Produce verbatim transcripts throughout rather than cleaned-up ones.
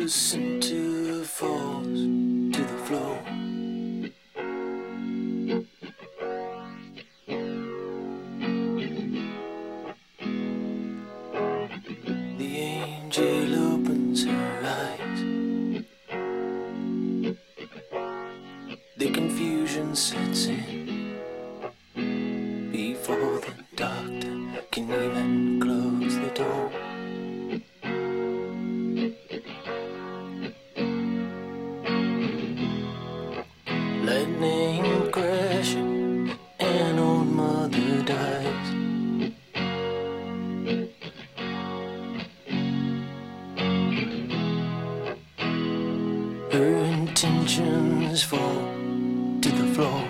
the center falls to the floor. The angel opens her eyes. The confusion sets in before the doctor can even close the door. Lightning crashing, an old mother dies. Her intentions fall to the floor.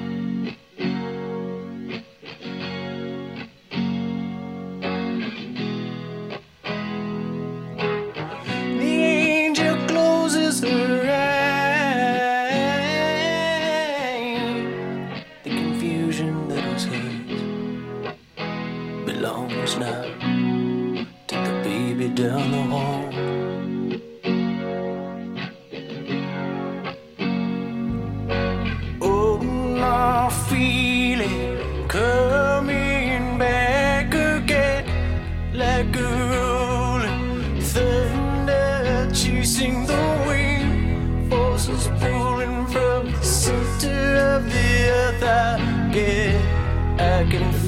The angel closes her eyes. The confusion that was hers belongs now to the baby down the hall. Feeling coming back again, like a rolling thunder chasing the wind, forces pulling from the center of the earth. I get, I can